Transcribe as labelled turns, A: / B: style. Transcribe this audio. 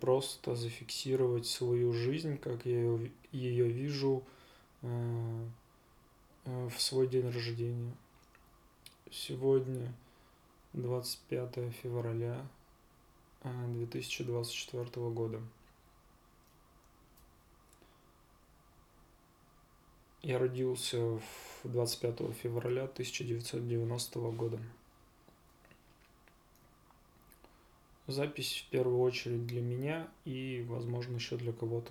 A: просто зафиксировать свою жизнь, как я ее вижу в свой день рождения. Сегодня 25 февраля 2024 года. Я родился 25 февраля 1990 года. Запись в первую очередь для меня и, возможно, еще для кого-то.